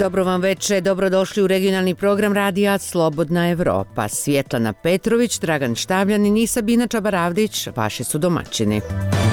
Dobro vam večer, dobrodošli u regionalni program Radija Slobodna Evropa. Svjetlana Petrović, Dragan Štavljanin i Sabina Čabaravdić, vaši su domaćini.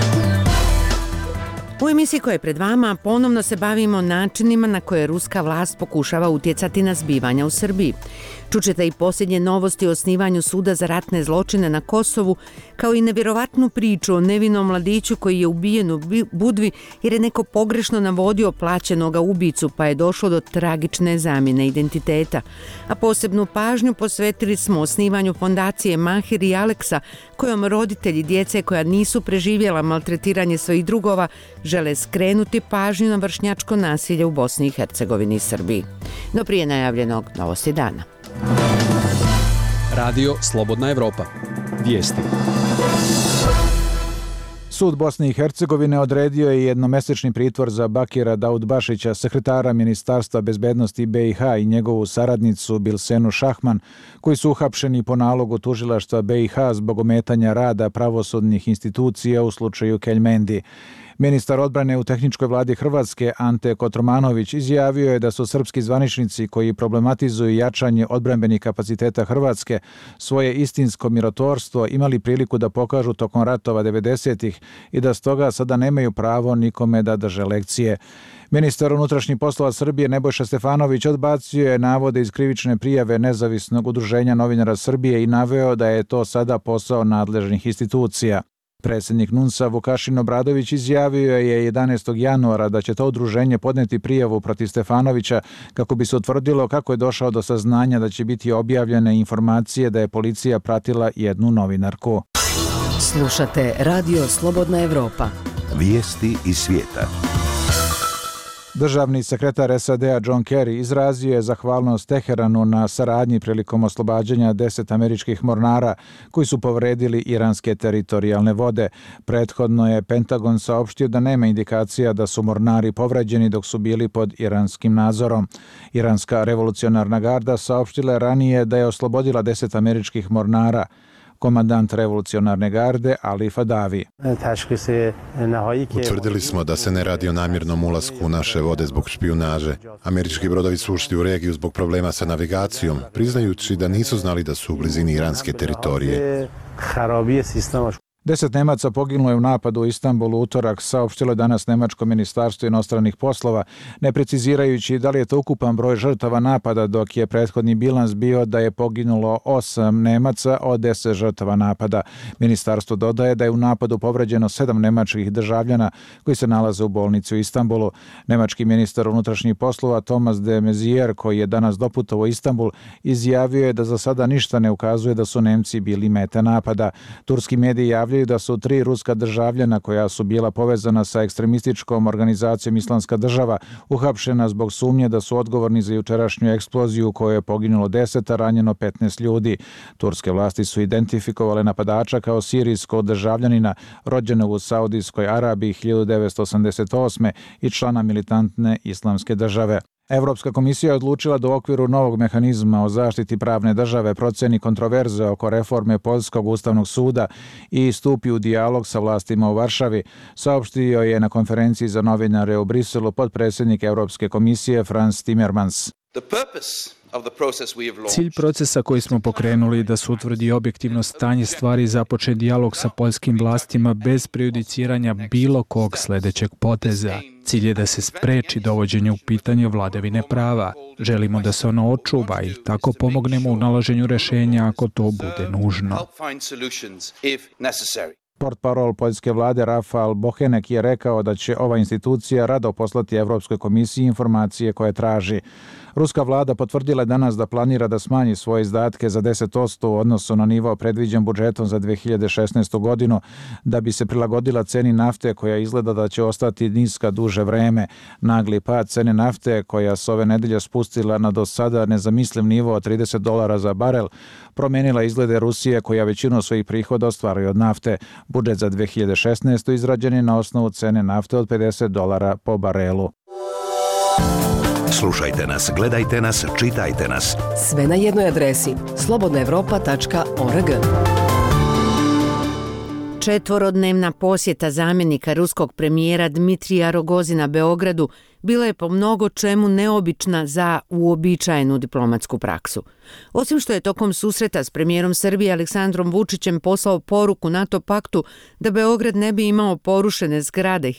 U emisiji koja je pred vama ponovno se bavimo načinima na koje ruska vlast pokušava utjecati na zbivanja u Srbiji. Čućete i posljednje novosti o osnivanju suda za ratne zločine na Kosovu, kao i nevjerovatnu priču o nevinom mladiću koji je ubijen u Budvi jer je neko pogrešno navodio plaćenoga ubicu pa je došlo do tragične zamjene identiteta. A posebnu pažnju posvetili smo osnivanju fondacije Mahir i Aleksa, kojom roditelji djece koja nisu preživjela maltretiranje svojih drugova žele skrenuti pažnju na vršnjačko nasilje u Bosni i Hercegovini i Srbiji. No prije najavljenog novosti dana. Radio Slobodna Evropa. Vijesti. Sud Bosne i Hercegovine odredio je jednomesečni pritvor za Bakira Daudbašića, sekretara Ministarstva bezbednosti BiH i njegovu saradnicu Bilsenu Šahman, koji su uhapšeni po nalogu tužilaštva BiH zbog ometanja rada pravosudnih institucija u slučaju Keljmendi. Ministar odbrane u tehničkoj vladi Hrvatske Ante Kotromanović izjavio je da su srpski zvaničnici koji problematizuju jačanje odbrambenih kapaciteta Hrvatske svoje istinsko mirotvorstvo imali priliku da pokažu tokom ratova 90-ih i da stoga sada nemaju pravo nikome da drže lekcije. Ministar unutrašnjih poslova Srbije Nebojša Stefanović odbacio je navode iz krivične prijave Nezavisnog udruženja novinara Srbije i naveo da je to sada posao nadležnih institucija. Predsjednik NUNS-a Vukašin Obradović izjavio je 11. januara da će to udruženje podneti prijavu protiv Stefanovića kako bi se utvrdilo kako je došao do saznanja da će biti objavljene informacije da je policija pratila jednu novinarku. Slušate Radio Slobodna Evropa. Vijesti iz svijeta. Državni sekretar SAD-a John Kerry izrazio je zahvalnost Teheranu na saradnji prilikom oslobađanja 10 američkih mornara koji su povredili iranske teritorijalne vode. Prethodno je Pentagon saopštio da nema indikacija da su mornari povređeni dok su bili pod iranskim nadzorom. Iranska revolucionarna garda saopštila je ranije da je oslobodila 10 američkih mornara. Komandant revolucionarne garde Ali Fadavi. Utvrdili smo da se ne radi o namjernom ulasku u naše vode zbog špijunaže. Američki brodovi su ušli u regiju zbog problema sa navigacijom, priznajući da nisu znali da su u blizini iranske teritorije. 10 Nemaca poginulo je u napadu u Istanbulu utorak, saopštilo je danas Nemačko ministarstvo inostranih poslova, ne precizirajući da li je to ukupan broj žrtava napada, dok je prethodni bilans bio da je poginulo 8 Nemaca od 10 žrtava napada. Ministarstvo dodaje da je u napadu povređeno 7 nemačkih državljana koji se nalaze u bolnici u Istanbulu. Nemački ministar unutrašnjih poslova Thomas de Maizière, koji je danas doputovao u Istanbul, izjavio je da za sada ništa ne ukazuje da su Nemci bili meta napada. Turski mediji javljaju da su 3 ruska državljana koja su bila povezana sa ekstremističkom organizacijom Islamska država uhapšena zbog sumnje da su odgovorni za jučerašnju eksploziju u kojoj je poginulo 10, a ranjeno 15 ljudi. Turske vlasti su identifikovale napadača kao sirijskog državljanina rođenog u Saudijskoj Arabiji 1988. i člana militantne Islamske države. Evropska komisija je odlučila da u okviru novog mehanizma o zaštiti pravne države proceni kontroverze oko reforme Poljskog ustavnog suda i stupi u dijalog sa vlastima u Varšavi, saopštio je na konferenciji za novinare u Briselu potpredsjednik Evropske komisije Frans Timmermans. Cilj procesa koji smo pokrenuli da se utvrdi objektivno stanje stvari i započne dijalog sa poljskim vlastima bez prejudiciranja bilo kog sljedećeg poteza. Cilj je da se spreči dovođenje u pitanje vladavine prava. Želimo da se ono očuva i tako pomognemo u nalaženju rješenja ako to bude nužno. Portparol poljske vlade Rafal Bochenek je rekao da će ova institucija rado poslati Evropskoj komisiji informacije koje traži. Ruska vlada potvrdila je danas da planira da smanji svoje izdatke za 10% u odnosu na nivo predviđen budžetom za 2016. godinu, da bi se prilagodila ceni nafte koja izgleda da će ostati niska duže vreme. Nagli pad cene nafte koja se ove nedelje spustila na do sada nezamisliv nivo od $30 za barel, promijenila izglede Rusije koja većinu svojih prihoda ostvaruje od nafte. Budžet za 2016. izrađen je na osnovu cene nafte od $50 po barelu. Slušajte nas, gledajte nas, čitajte nas. Sve na jednoj adresi slobodnaevropa.org. Četvorodnevna posjeta zamjenika ruskog premijera Dmitrija Rogozina Beogradu bila je po mnogo čemu neobična za uobičajenu diplomatsku praksu. Osim što je tokom susreta s premijerom Srbije Aleksandrom Vučićem poslao poruku NATO paktu da Beograd ne bi imao porušene zgrade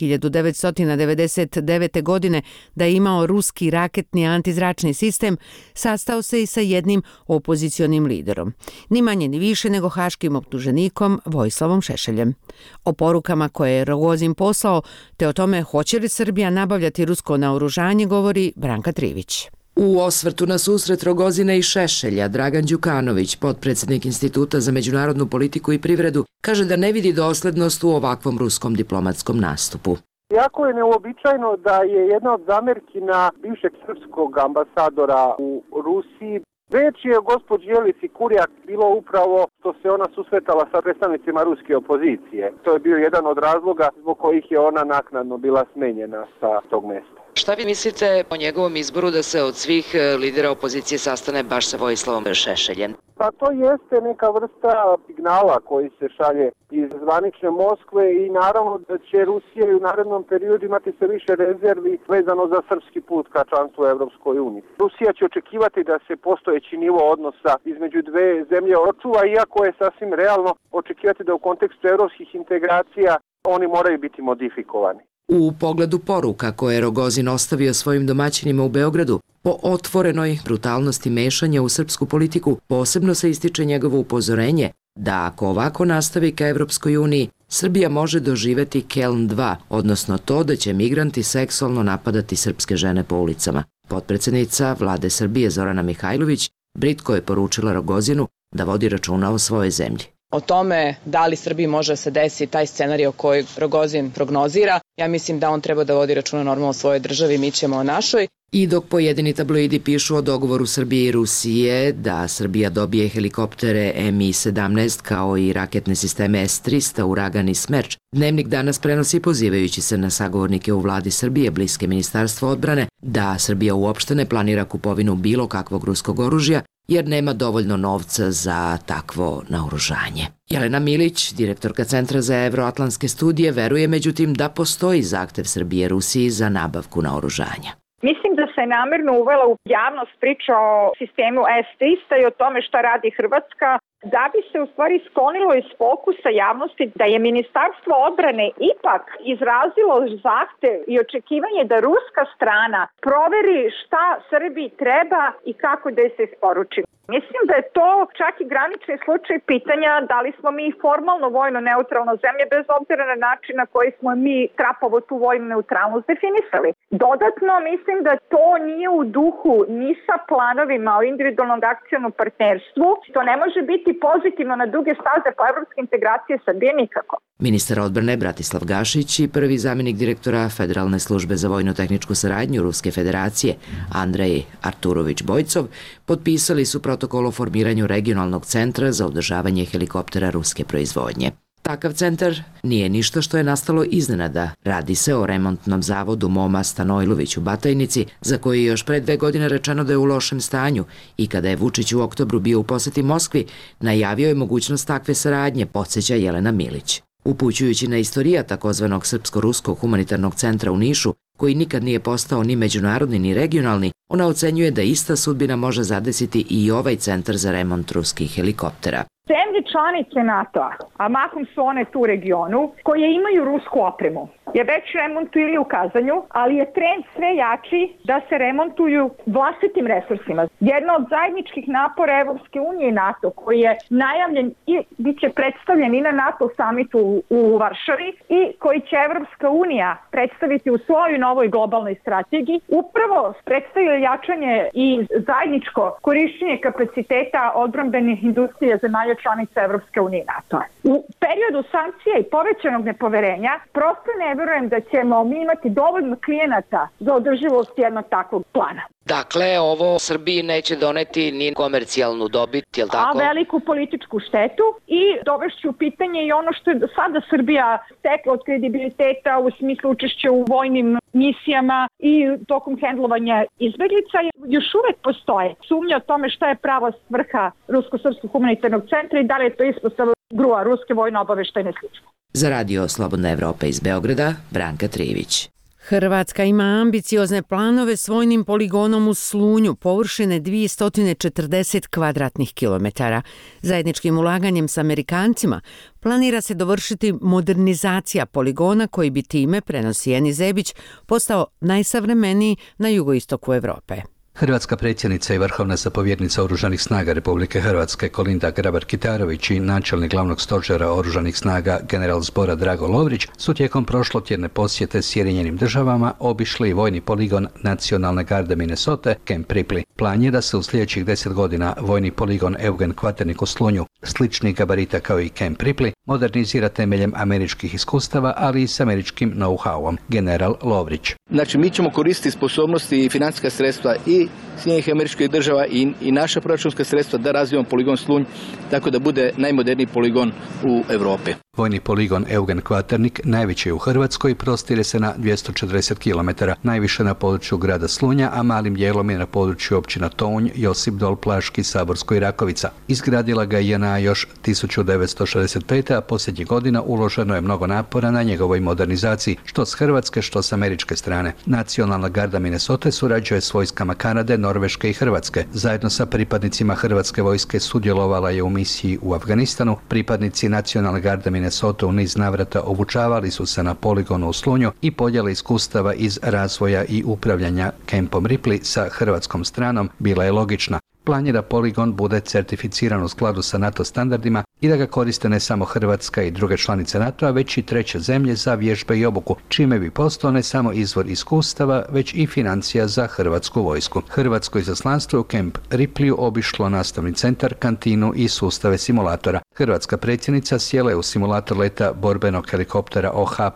1999. godine, da je imao ruski raketni antizračni sistem, sastao se i sa jednim opozicionim liderom. Ni manje ni više nego haškim optuženikom Vojislavom Šešeljem. O porukama koje je Rogozin poslao, te o tome hoće li Srbija nabavljati rusko naoružanje, govori Branka Trivić. U osvrtu na susret Rogozina i Šešelja, Dragan Đukanović, potpredsjednik Instituta za međunarodnu politiku i privredu, kaže da ne vidi doslednost u ovakvom ruskom diplomatskom nastupu. Jako je neuobičajeno da je jedna od zamerki na bivšeg srpskog ambasadora u Rusiji. Reč je o gospođi Jelici Kurjak bilo upravo što se ona susretala sa predstavnicima ruske opozicije. To je bio jedan od razloga zbog kojih je ona naknadno bila smenjena sa tog mjesta. Šta vi mislite o njegovom izboru da se od svih lidera opozicije sastane baš sa Vojislavom Šešeljem? Pa to jeste neka vrsta signala koji se šalje iz zvanične Moskve i naravno da će Rusija u narednom periodu imati sve više rezervi vezano za srpski put ka članstvu u Evropskoj uniji. Rusija će očekivati da se postojeći nivo odnosa između dve zemlje očuva, iako je sasvim realno očekivati da u kontekstu evropskih integracija oni moraju biti modifikovani. U pogledu poruka koje je Rogozin ostavio svojim domaćinima u Beogradu, po otvorenoj brutalnosti mešanja u srpsku politiku, posebno se ističe njegovo upozorenje da ako ovako nastavi ka Evropskoj uniji, Srbija može doživeti Keln 2, odnosno to da će migranti seksualno napadati srpske žene po ulicama. Potpredsjednica Vlade Srbije Zorana Mihajlović britko je poručila Rogozinu da vodi računa o svojoj zemlji. O tome da li Srbiji može se desi taj scenarij koji Rogozin prognozira, ja mislim da on treba da vodi računa normalno o svojoj državi, mi ćemo o našoj. I dok pojedini tabloidi pišu o dogovoru Srbije i Rusije da Srbija dobije helikoptere Mi-17 kao i raketne sisteme S-300 Uragan i Smerč, Dnevnik danas prenosi pozivajući se na sagovornike u vladi Srbije, bliske ministarstva odbrane, da Srbija uopšte ne planira kupovinu bilo kakvog ruskog oružja jer nema dovoljno novca za takvo naoružanje. Jelena Milić, direktorka Centra za evroatlantske studije, veruje međutim da postoji zahtev Srbije Rusiji za nabavku naoružanja. Mislim da se namerno uvela u javnost priča o sistemu S-300 i o tome šta radi Hrvatska, da bi se u stvari sklonilo iz fokusa javnosti da je Ministarstvo odbrane ipak izrazilo zahtev i očekivanje da ruska strana proveri šta Srbiji treba i kako da se isporuči. Mislim da je to čak i granični slučaj pitanja da li smo mi formalno vojno neutralna zemlja bez obzira na način na koji smo mi trapovo tu vojnu neutralnost definisali. Dodatno mislim da to nije u duhu ni sa planovima o individualnom akcionom partnerstvu. To ne može biti pozitivno na duge staze po evropske integracije Srbije nikako. Ministar odbrane Bratislav Gašić i prvi zamjenik direktora Federalne službe za vojno-tehničku saradnju Ruske federacije Andrej Arturović Bojcov potpisali su protokol o formiranju regionalnog centra za održavanje helikoptera ruske proizvodnje. Takav centar nije ništa što je nastalo iznenada. Radi se o remontnom zavodu MOMA Stanojlović u Batajnici, za koji je još pre 2 godine rečeno da je u lošem stanju i kada je Vučić u oktobru bio u poseti Moskvi, najavio je mogućnost takve saradnje, podsjeća Jelena Milić. Upućujući na istorija takozvanog Srpsko-ruskog humanitarnog centra u Nišu, koji nikad nije postao ni međunarodni ni regionalni, ona ocenjuje da ista sudbina može zadesiti i ovaj centar za remont ruskih helikoptera. Zemlje članice NATO-a, a mahom su one tu u regionu, koje imaju rusku opremu, je već remontuju ili u kazanju, ali je trend sve jači da se remontuju vlastitim resursima. Jedna od zajedničkih napora Evropske unije i NATO, koji je najavljen i bit će predstavljen i na NATO samitu u Varšavi i koji će Evropska unija predstaviti u svojoj novoj globalnoj strategiji, upravo predstavlja jačanje i zajedničko korišćenje kapaciteta odbrambenih industrija zemalja članica Evropske unije i NATO-a. U periodu sankcija i povećanog nepoverenja prosto ne verujem da ćemo mi imati dovoljno klijenata za održivost jednog takvog plana. Dakle, ovo Srbiji neće doneti ni komercijalnu dobit, je li tako? A veliku političku štetu i dovešću u pitanje i ono što je sada Srbija stekla od kredibiliteta u smislu učešća u vojnim misijama i tokom hendlovanja izbeglica. Još uvek postoje sumnja o tome šta je prava svrha Rusko-srpskog humanitarnog centra i da li je to ispostava GRU-a, Ruske vojno-obaveštajne službe. Za radio Slobodna Evropa iz Beograda, Branka Trivić. Hrvatska ima ambiciozne planove s vojnim poligonom u Slunju, površine 240 kvadratnih kilometara. Zajedničkim ulaganjem s Amerikancima planira se dovršiti modernizacija poligona koji bi time, prenosi Eni Zebić, postao najsavremeniji na jugoistoku Europe. Hrvatska predsjednica i vrhovna zapovjednica Oružanih snaga Republike Hrvatske Kolinda Grabar-Kitarović i načelnik glavnog stožera Oružanih snaga general zbora Drago Lovrić su tijekom prošlotjedne posjete Sjedinjenim državama obišli vojni poligon Nacionalne garde Minnesota Camp Ripley. Plan je da se u sljedećih 10 godina vojni poligon Eugen Kvaternik u Slunju, sličnih gabarita kao i Camp Ripley, modernizira temeljem američkih iskustava, ali i s američkim know-howom. General Lovrić. Znači, mi ćemo koristiti sposobnosti i financijska sredstva i Sjedinjenih Američkih Država i naša proračunska sredstva da razvijemo poligon Slunj tako da bude najmoderniji poligon u Europi. Vojni poligon Eugen Kvaternik najveći je u Hrvatskoj i prostire se na 240 km, najviše na području grada Slunja, a malim dijelom je na području općina Tounj, Josipdol, Plaški, Saborsko i Rakovica. Izgradila ga je JNA još 1965. a posljednjih godina uloženo je mnogo napora na njegovoj modernizaciji, što s hrvatske, što s američke strane. Nacionalna garda Minnesota surađuje s vojskama Kanade, Norveške i Hrvatske. Zajedno sa pripadnicima hrvatske vojske sudjelovala je u misiji u Afganistanu. Pripadnici Nacionalne garde Minnesota u niz navrata obučavali su se na poligonu u Slunju i podjela iskustava iz razvoja i upravljanja Campom Ripley sa hrvatskom stranom bila je logična. Plan je da poligon bude certificiran u skladu sa NATO standardima i da ga koriste ne samo Hrvatska i druge članice NATO-a, već i treće zemlje za vježbe i obuku, čime bi postao ne samo izvor iskustava, već i financija za hrvatsku vojsku. Hrvatsko izaslanstvo je u Camp Ripley obišlo nastavni centar, kantinu i sustave simulatora. Hrvatska predsjednica sjela je u simulator leta borbenog helikoptera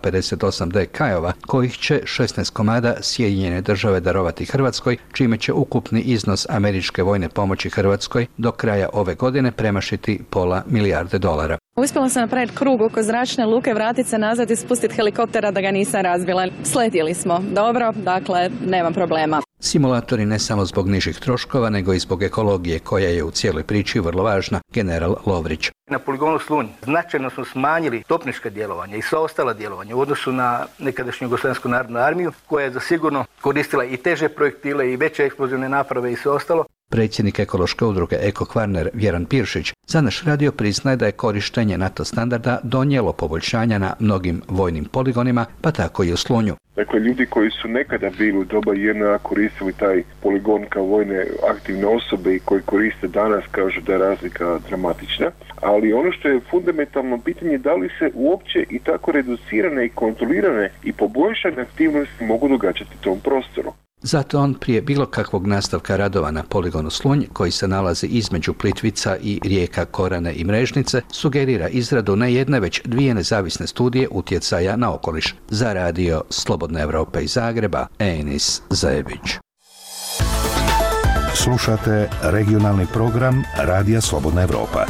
OH-58D Kajova, kojih će 16 komada Sjedinjene države darovati Hrvatskoj, čime će ukupni iznos američke vojne pomoći Hrvatskoj do kraja ove godine premašiti $500 milijarde. Uspjela sam napraviti krug oko zračne luke, vratiti se nazad i spustiti helikoptera da ga nisam razbila. Sletjeli smo dobro, dakle nema problema. Simulatori ne samo zbog nižih troškova, nego i zbog ekologije koja je u cijeloj priči vrlo važna. General Lovrić. Na poligonu Slunj značajno smo smanjili topnička djelovanja i sva ostala djelovanja u odnosu na nekadašnju Jugoslavensku narodnu armiju, koja je zasigurno koristila i teže projektile i veće eksplozivne naprave i sve ostalo. Predsjednik ekološke udruge Eko Kvarner Vjeran Piršić za naš radio priznaje da je korištenje NATO standarda donijelo poboljšanja na mnogim vojnim poligonima, pa tako i u Slunju. Dakle, ljudi koji su nekada bili u doba JNA koristili taj poligon kao vojne aktivne osobe i koji koriste danas kažu da je razlika dramatična, ali ono što je fundamentalno pitanje da li se uopće i tako reducirane i kontrolirane i poboljšane aktivnosti mogu događati u tom prostoru. Zato on prije bilo kakvog nastavka radova na poligonu Slunj, koji se nalazi između Plitvica i rijeka Korane i Mrežnice, sugerira izradu ne jedne već dvije nezavisne studije utjecaja na okoliš. Za radio Slobodna Evropa iz Zagreba, Enis Zajebić. Slušate regionalni program Radija Slobodna Evropa.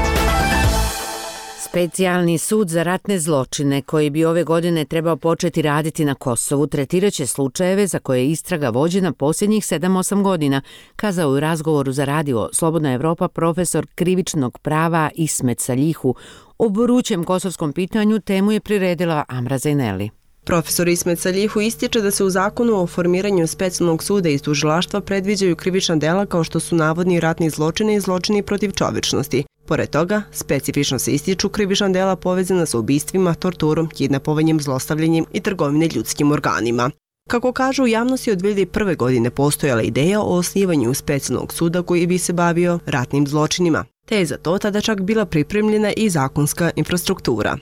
Specijalni sud za ratne zločine, koji bi ove godine trebao početi raditi na Kosovu, tretirat će slučajeve za koje je istraga vođena posljednjih 7-8 godina, kazao u razgovoru za radio Slobodna Evropa profesor krivičnog prava Ismet Saljihu. O vrućem kosovskom pitanju temu je priredila Amra Zajneli. Profesor Ismet Saljihu ističe da se u zakonu o formiranju specijalnog suda iz tužilaštva predviđaju krivična dela kao što su navodni ratni zločini i zločini protiv čovječnosti. Pored toga, specifično se ističu krivična dela povezana sa ubistvima, torturom, kidnapovanjem, zlostavljanjem i trgovine ljudskim organima. Kako kažu, u javnosti od 2001. godine postojala ideja o osnivanju specijalnog suda koji bi se bavio ratnim zločinima, te je za to tada čak bila pripremljena i zakonska infrastruktura.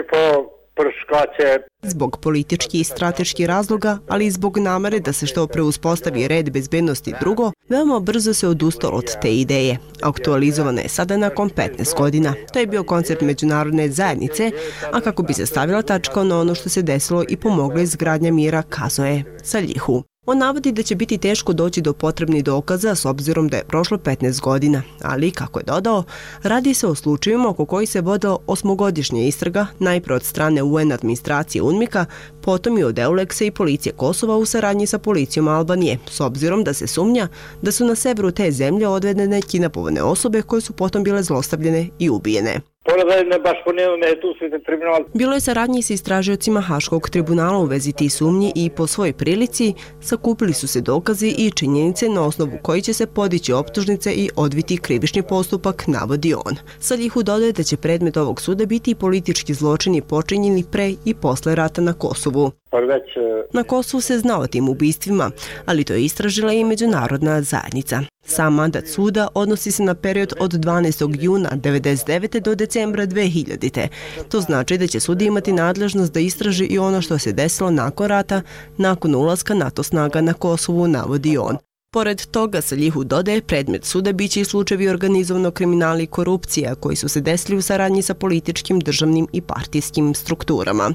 Zbog političkih i strateških razloga, ali i zbog namere da se što pre uspostavi red, bezbednosti i drugo, veoma brzo se odustalo od te ideje. Aktualizovana je sada nakon 15 godina. To je bio koncept međunarodne zajednice, a kako bi se stavila tačka na ono što se desilo i pomogla izgradnja mira, kazao je Saljihu. On navodi da će biti teško doći do potrebnih dokaza s obzirom da je prošlo 15 godina, ali, kako je dodao, radi se o slučajevima oko kojih se vodila 8-godišnja istraga, najprije od strane UN administracije UNMIK-a, potom i od EULEX-a i policije Kosova u saradnji sa policijom Albanije, s obzirom da se sumnja da su na severu te zemlje odvedene kidnapovane osobe koje su potom bile zlostavljene i ubijene. Bilo je saradnji sa istražiocima Haškog tribunala u vezi tih sumnji i po svojoj prilici sakupili su se dokazi i činjenice na osnovu koji će se podići optužnice i odviti krivični postupak, navodi on. Salihu dodaje da će predmet ovog suda biti i politički zločini počinjeni pre i posle rata na Kosovu. Na Kosovu se zna o tim ubistvima, ali to je istražila i međunarodna zajednica. Sam mandat suda odnosi se na period od 12. juna 1999. do decembra 2000. To znači da će sud imati nadležnost da istraži i ono što se desilo nakon rata, nakon ulaska NATO snaga na Kosovu, navodi on. Pored toga, Salihu dodaje, predmet suda biće i slučajevi organizovanog kriminala i korupcija koji su se desili u saradnji sa političkim, državnim i partijskim strukturama.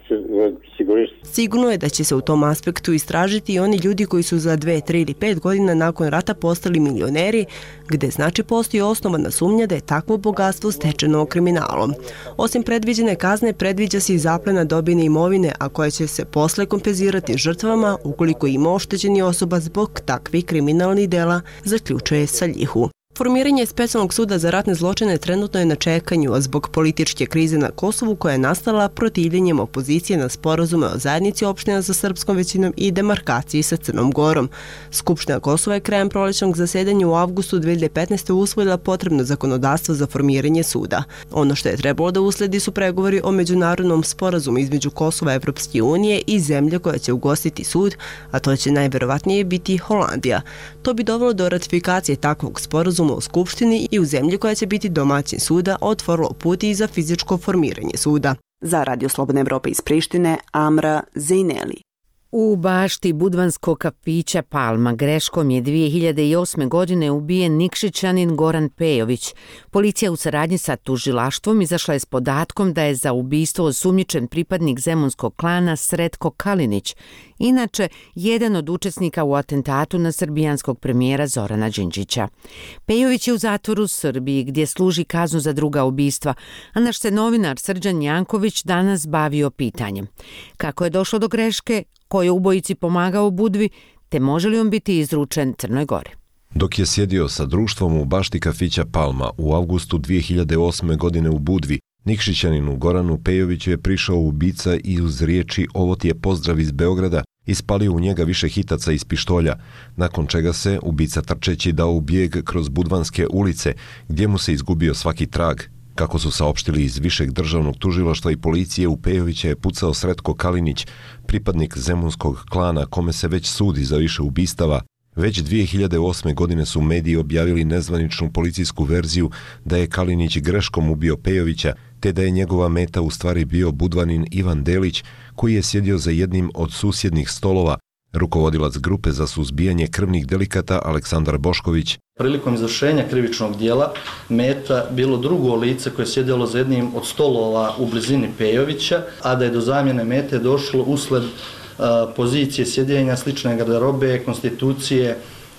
Sigurno je da će se u tom aspektu istražiti i oni ljudi koji su za 2, 3 ili 5 godina nakon rata postali milioneri, gde znači postoji osnovana sumnja da je takvo bogatstvo stečeno kriminalom. Osim predviđene kazne, predviđa se i zaplena dobijene imovine, a koja će se posle kompenzirati žrtvama ukoliko ima oštećeni osoba zbog takvih kriminalnih dela, zaključuje Salihu. Formiranje specijalnog suda za ratne zločine trenutno je na čekanju, a zbog političke krize na Kosovu koja je nastala protivljenjem opozicije na sporazume o zajednici opština sa srpskom većinom i demarkaciji sa Crnom Gorom. Skupština Kosova je krajem prolećnog zasedanja u avgustu 2015. usvojila potrebno zakonodavstvo za formiranje suda. Ono što je trebalo da usledi su pregovori o međunarodnom sporazumu između Kosova, Evropske unije i zemlje koja će ugostiti sud, a to će najverovatnije biti Holandija. To bi dovelo do ratifikacije takvog sporazuma u Skupštini i u zemlji koja će biti domaćin suda otvorilo put i za fizičko formiranje suda. Za Radio Slobodna Evropa iz Prištine, Amra Zejneli. U bašti budvanskog kafića Palma greškom je 2008. godine ubijen Nikšićanin Goran Pejović. Policija u saradnji sa tužilaštvom izašla je s podatkom da je za ubistvo osumnjičen pripadnik zemunskog klana Sretko Kalinić, inače jedan od učesnika u atentatu na srbijanskog premijera Zorana Đinđića. Pejović je u zatvoru u Srbiji gdje služi kaznu za druga ubistva, a naš se novinar Srđan Janković danas bavio pitanjem. Kako je došlo do greške, ko je ubojici pomagao Budvi, te može li on biti izručen Crnoj Gori? Dok je sjedio sa društvom u bašti kafića Palma u avgustu 2008. godine u Budvi, Nikšićaninu Goranu Pejoviću je prišao ubica i uz riječi "ovo ti je pozdrav iz Beograda" ispalio u njega više hitaca iz pištolja, nakon čega se ubica trčeći dao u bijeg kroz budvanske ulice, gdje mu se izgubio svaki trag. Kako su saopštili iz Višeg državnog tužilaštva i policije, u Pejovića je pucao Sretko Kalinić, pripadnik zemunskog klana kome se već sudi za više ubistava. Već 2008. godine su mediji objavili nezvaničnu policijsku verziju da je Kalinić greškom ubio Pejovića, te da je njegova meta u stvari bio Budvanin Ivan Delić, koji je sjedio za jednim od susjednih stolova. Rukovodilac grupe za suzbijanje krvnih delikata Aleksandar Bošković. Prilikom izvršenja krivičnog dijela meta bilo drugo lice koje je sjedjelo za jednim od stolova u blizini Pejovića, a da je do zamjene mete došlo usled pozicije sjedjenja, slične garderobe, konstitucije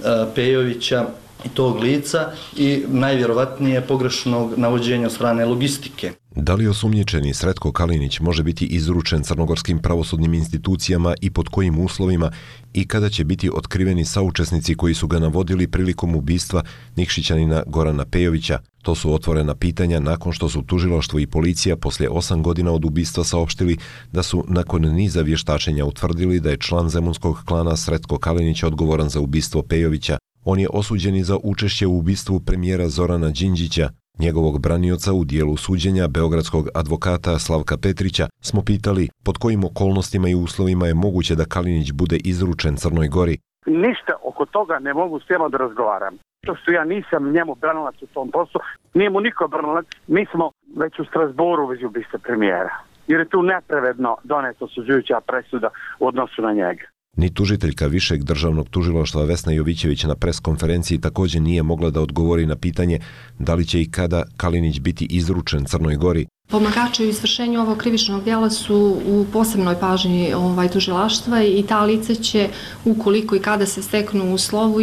Pejovića i tog lica i najvjerovatnije pogrešnog navođenja od strane logistike. Da li osumnjičeni Sretko Kalinić može biti izručen crnogorskim pravosudnim institucijama i pod kojim uslovima i kada će biti otkriveni saučesnici koji su ga navodili prilikom ubistva Nikšićanina Gorana Pejovića? To su otvorena pitanja nakon što su tužilaštvo i policija poslije 8 godina od ubistva saopštili da su nakon niza vještačenja utvrdili da je član zemunskog klana Sretko Kalinić odgovoran za ubistvo Pejovića. On je osuđen i za učešće u ubistvu premijera Zorana Đinđića. Njegovog branioca u dijelu suđenja, beogradskog advokata Slavka Petrića, smo pitali pod kojim okolnostima i uslovima je moguće da Kalinić bude izručen Crnoj Gori. Ništa oko toga ne mogu s njima da razgovaram. To što ja nisam njemu branilac u tom poslu, nije mu niko branilac. Mi smo već u Strasboru već ubistva premijera, jer je tu nepravedno doneta osuđujuća presuda u odnosu na njega. Ni tužiteljka Višeg državnog tužilaštva Vesna Jovićević na preskonferenciji također nije mogla da odgovori na pitanje da li će i kada Kalinić biti izručen Crnoj Gori. Pomagači u izvršenju ovog krivičnog djela su u posebnoj pažnji tužilaštva i ta lice će, ukoliko i kada se steknu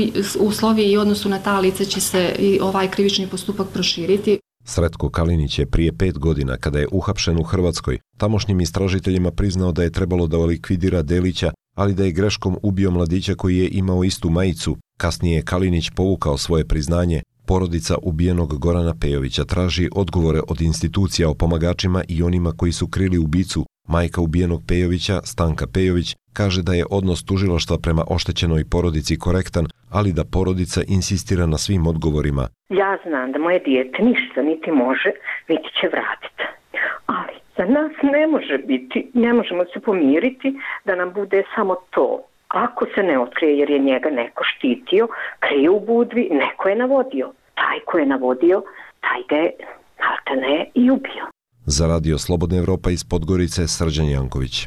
uslovi i odnosu na ta lice će se i ovaj krivični postupak proširiti. Sretko Kalinić je prije 5 godina, kada je uhapšen u Hrvatskoj, tamošnjim istražiteljima priznao da je trebalo da likvidira Delića, ali da je greškom ubio mladića koji je imao istu majicu. Kasnije je Kalinić povukao svoje priznanje. Porodica ubijenog Gorana Pejovića traži odgovore od institucija o pomagačima i onima koji su krili ubicu. Majka ubijenog Pejovića, Stanka Pejović, kaže da je odnos tužilaštva prema oštećenoj porodici korektan, ali da porodica insistira na svim odgovorima. Ja znam da moje dijete ništa niti može, niti će vratiti. Ali za nas ne može biti, ne možemo se pomiriti da nam bude samo to. Ako se ne otkrije jer je njega neko štitio, krije u Budvi, neko je navodio. Taj ko je navodio, taj ga je maltene i ubio. Za Radio Slobodna Evropa iz Podgorice, Srđan Janković.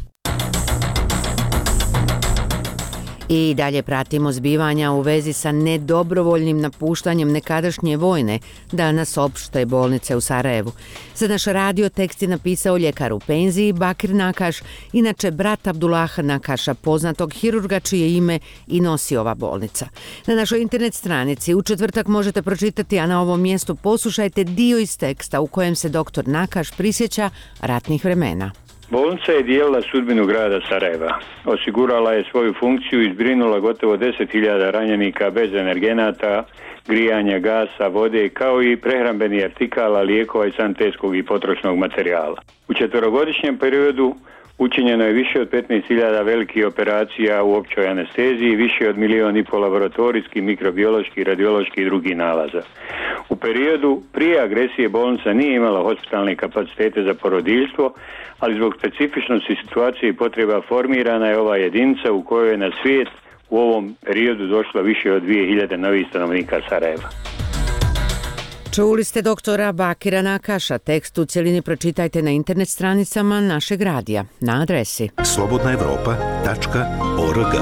I dalje pratimo zbivanja u vezi sa nedobrovoljnim napuštanjem nekadašnje vojne, danas opšte bolnice u Sarajevu. Za naš radio tekst je napisao ljekar u penziji Bakir Nakaš, inače brat Abdullaha Nakaša, poznatog hirurga čije ime i nosi ova bolnica. Na našoj internet stranici u četvrtak možete pročitati, a na ovom mjestu poslušajte dio iz teksta u kojem se doktor Nakaš prisjeća ratnih vremena. Bolnica je dijelila sudbinu grada Sarajeva. Osigurala je svoju funkciju i zbrinula gotovo 10.000 ranjenika bez energenata, grijanja, gasa, vode, kao i prehrambenih artikala, lijekova i sanitetskog i potrošnog materijala. U 4-godišnjem periodu učinjeno je više od 15.000 velikih operacija u općoj anesteziji, više od 1,5 milijuna laboratorijskih, mikrobioloških, radioloških i drugih nalaza. U periodu prije agresije bolnica nije imala hospitalne kapacitete za porodiljstvo, ali zbog specifičnosti situacije i potreba formirana je ova jedinica u kojoj je na svijet u ovom periodu došlo više od 2.000 novih stanovnika Sarajeva. Čuli ste doktora Bakira Nakaša. Tekst u cjelini pročitajte na internet stranicama našeg radija na adresi slobodnaevropa.org.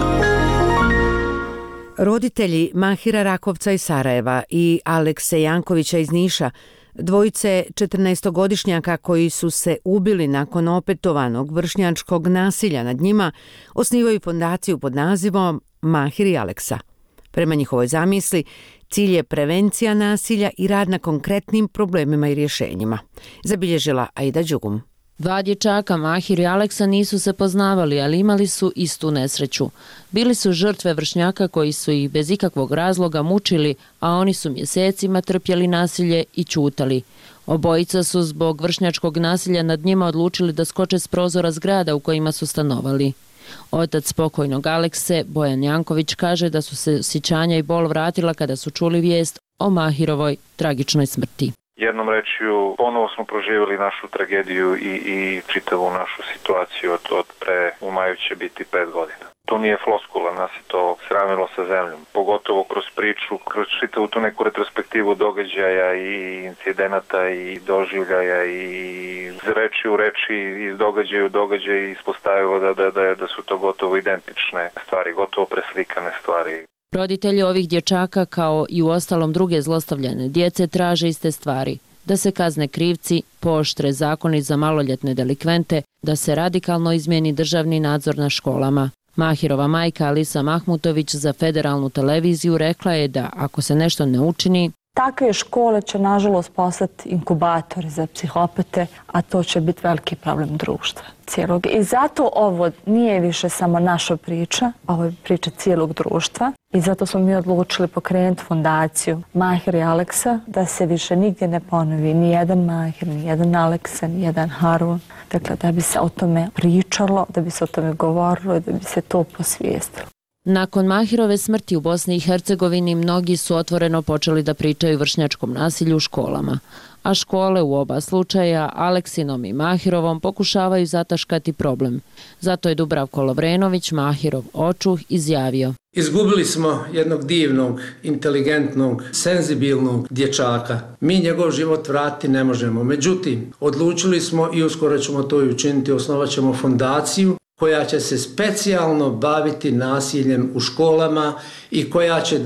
Roditelji Mahira Rakovca iz Sarajeva i Alekse Jankovića iz Niša, dvojice 14-godišnjaka koji su se ubili nakon opetovanog vršnjačkog nasilja nad njima, osnivaju fondaciju pod nazivom Mahir i Aleksa. Prema njihovoj zamisli, cilj je prevencija nasilja i rad na konkretnim problemima i rješenjima, zabilježila Aida Đugum. Dva dječaka, Mahir i Aleksa, nisu se poznavali, ali imali su istu nesreću. Bili su žrtve vršnjaka koji su ih bez ikakvog razloga mučili, a oni su mjesecima trpjeli nasilje i ćutali. Obojica su zbog vršnjačkog nasilja nad njima odlučili da skoče s prozora zgrada u kojima su stanovali. Otac pokojnog Alekse, Bojan Janković, kaže da su se osjećanja i bol vratila kada su čuli vijest o Mahirovoj tragičnoj smrti. Jednom rečju, ponovo smo proživjeli našu tragediju i čitavu našu situaciju od pre, u maju će biti 5 godina. To nije floskula, nas je to sravnilo sa zemljom. Pogotovo kroz priču, kroz čitavu tu neku retrospektivu događaja i incidenata i doživljaja i iz reči u reči, iz događaja u događaj ispostavilo da su to gotovo identične stvari, gotovo preslikane stvari. Roditelji ovih dječaka, kao i u ostalom druge zlostavljane djece, traže iste stvari. Da se kazne krivci, pooštre zakoni za maloljetne delikvente, da se radikalno izmijeni državni nadzor na školama. Mahirova majka Alisa Mahmutović za Federalnu televiziju rekla je da ako se nešto ne učini, takve škole će nažalost postati inkubatori za psihopate, a to će biti veliki problem društva cijelog. I zato ovo nije više samo naša priča, ovo je priča cijelog društva. I zato smo mi odlučili pokrenuti fondaciju Mahir i Aleksa, da se više nigdje ne ponovi ni jedan Mahir, ni jedan Aleksa, ni jedan Harun. Dakle, da bi se o tome pričalo, da bi se o tome govorilo i da bi se to posvijestilo. Nakon Mahirove smrti u Bosni i Hercegovini mnogi su otvoreno počeli da pričaju o vršnjačkom nasilju u školama, a škole u oba slučaja, Aleksinom i Mahirovom, pokušavaju zataškati problem. Zato je Dubravko Lovrenović, Mahirov očuh, izjavio: Izgubili smo jednog divnog, inteligentnog, senzibilnog dječaka. Mi njegov život vratiti ne možemo. Međutim, odlučili smo i uskoro ćemo to i učiniti, osnovat ćemo fondaciju koja će se specijalno baviti nasiljem u školama i koja će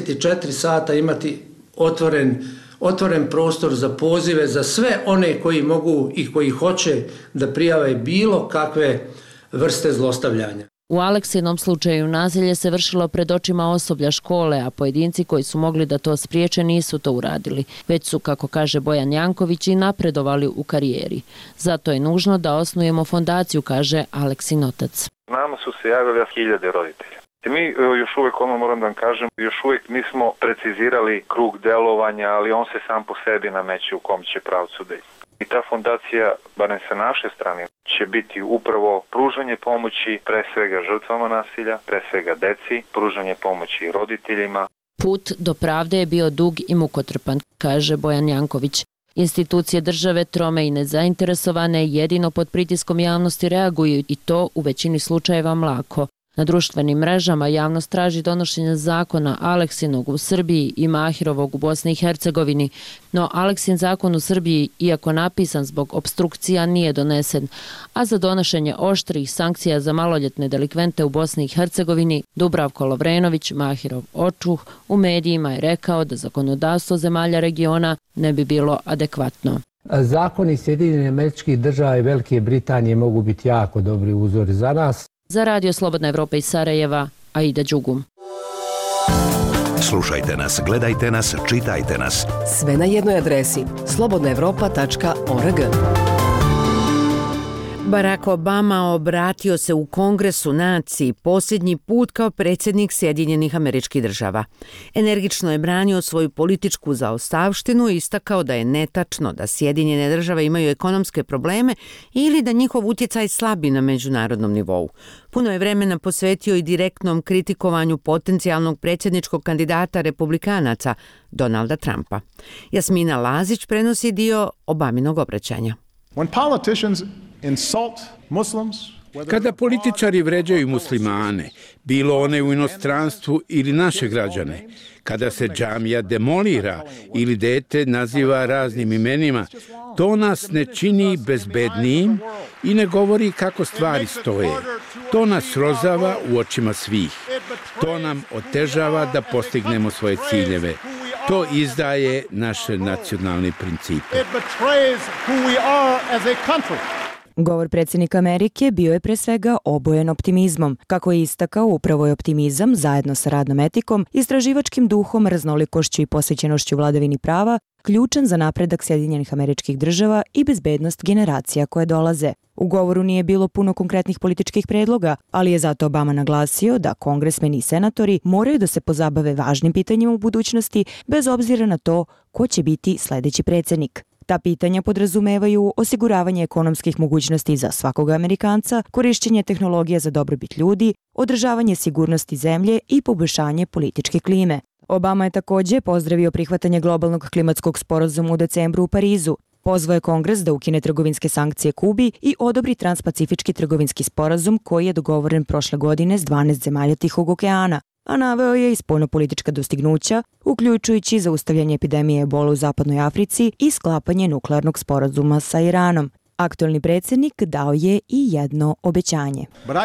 24 sata imati otvoren prostor za pozive za sve one koji mogu i koji hoće da prijave bilo kakve vrste zlostavljanja. U Aleksinom slučaju nasilje se vršilo pred očima osoblja škole, a pojedinci koji su mogli da to spriječe nisu to uradili, već su, kako kaže Bojan Janković, i napredovali u karijeri. Zato je nužno da osnujemo fondaciju, kaže Aleksin otac. Nama su se javili 1000 roditelja. Mi još uvijek, moram da vam kažem, još uvijek nismo precizirali krug delovanja, ali on se sam po sebi nameće u kom će pravcu da ide. I ta fondacija, barem sa naše strane, će biti upravo pružanje pomoći pre svega žrtvama nasilja, pre svega deci, pružanje pomoći roditeljima. Put do pravde je bio dug i mukotrpan, kaže Bojan Janković. Institucije države, trome i nezainteresovane, jedino pod pritiskom javnosti reaguju i to u većini slučajeva mlako. Na društvenim mrežama javnost traži donošenje zakona Aleksinog u Srbiji i Mahirovog u Bosni i Hercegovini, no Aleksin zakon u Srbiji, iako napisan zbog obstrukcija, nije donesen, a za donošenje oštrih sankcija za maloljetne delikvente u Bosni i Hercegovini Dubravko Lovrenović, Mahirov očuh, u medijima je rekao da zakonodavstvo zemalja regiona ne bi bilo adekvatno. Zakoni Sjedinjenih Američkih Država i Velike Britanije mogu biti jako dobri uzori za nas. Za Radio Slobodna Evropa iz Sarajeva, Aida Đugum. Slušajte nas, gledajte nas, čitajte nas. Sve na jednoj adresi slobodnaevropa.org. Barack Obama obratio se u Kongresu naciji posljednji put kao predsjednik Sjedinjenih Američkih Država. Energično je branio svoju političku zaostavštinu i istakao da je netačno da Sjedinjene Države imaju ekonomske probleme ili da njihov utjecaj slabi na međunarodnom nivou. Puno je vremena posvetio i direktnom kritikovanju potencijalnog predsjedničkog kandidata republikanaca Donalda Trumpa. Jasmina Lazić prenosi dio Obaminog obraćanja. Kada političari vređaju muslimane, bilo one u inostranstvu ili naše građane, kada se džamija demolira ili dete naziva raznim imenima, to nas ne čini bezbednijim i ne govori kako stvari stoje. To nas srozava u očima svih. To nam otežava da postignemo svoje ciljeve. To izdaje naše nacionalne principe. Govor predsjednika Amerike bio je pre svega obojen optimizmom. Kako je istakao, upravo je optimizam, zajedno sa radnom etikom, istraživačkim duhom, raznolikošću i posvećenošću vladavini prava, ključan za napredak Sjedinjenih Američkih Država i bezbednost generacija koje dolaze. U govoru nije bilo puno konkretnih političkih predloga, ali je zato Obama naglasio da kongresmeni i senatori moraju da se pozabave važnim pitanjima u budućnosti, bez obzira na to ko će biti sljedeći predsjednik. Ta pitanja podrazumevaju osiguravanje ekonomskih mogućnosti za svakog Amerikanca, korišćenje tehnologija za dobrobit ljudi, održavanje sigurnosti zemlje i poboljšanje političke klime. Obama je također pozdravio prihvatanje globalnog klimatskog sporazuma u decembru u Parizu. Pozvao je Kongres da ukine trgovinske sankcije Kubi i odobri transpacifički trgovinski sporazum koji je dogovoren prošle godine s 12 zemalja Tihog okeana, a naveo je i spoljnopolitička dostignuća, uključujući zaustavljanje epidemije ebola u Zapadnoj Africi i sklapanje nuklearnog sporazuma sa Iranom. Aktualni predsjednik dao je i jedno obećanje.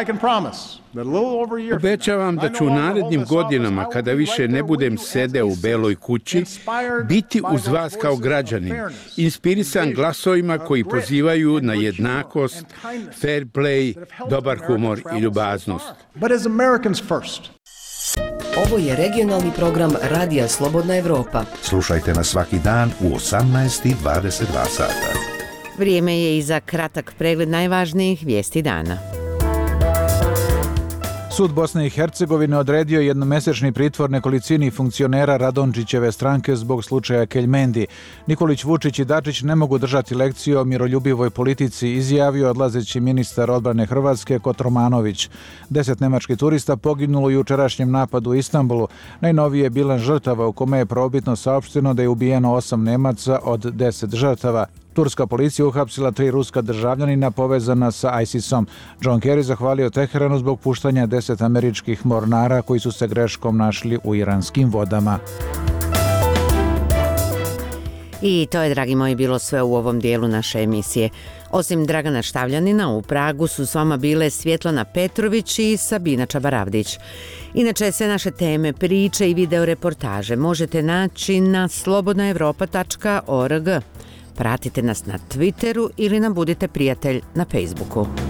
Obećavam da ću u narednim godinama, kada više ne budem sedeo u Beloj kući, biti uz vas kao građanin, inspirisan glasovima koji pozivaju na jednakost, fair play, dobar humor i ljubaznost. Ovo je regionalni program Radija Slobodna Evropa. Slušajte nas svaki dan u 18:22 sata. Vrijeme je i za kratak pregled najvažnijih vijesti dana. Sud Bosne i Hercegovine odredio jednomesečni pritvor nekolicini funkcionera Radončićeve stranke zbog slučaja Keljmendi. Nikolić, Vučić i Dačić ne mogu držati lekciju o miroljubivoj politici, izjavio odlazeći ministar odbrane Hrvatske Kotromanović. 10 nemačkih turista poginulo u jučerašnjem napadu u Istanbulu. Najnoviji je bilan žrtava u kome je probitno saopšteno da je ubijeno 8 Nemaca od 10 žrtava. Turska policija uhapsila 3 ruska državljanina povezana sa ISIS-om. John Kerry zahvalio Teheranu zbog puštanja 10 američkih mornara koji su se greškom našli u iranskim vodama. I to je, dragi moji, bilo sve u ovom dijelu naše emisije. Osim Dragana Štavljanina, u Pragu su s vama bile Svjetlana Petrović i Sabina Čabaravdić. Inače, sve naše teme, priče i video reportaže možete naći na slobodnaevropa.org. Pratite nas na Twitteru ili nam budite prijatelj na Facebooku.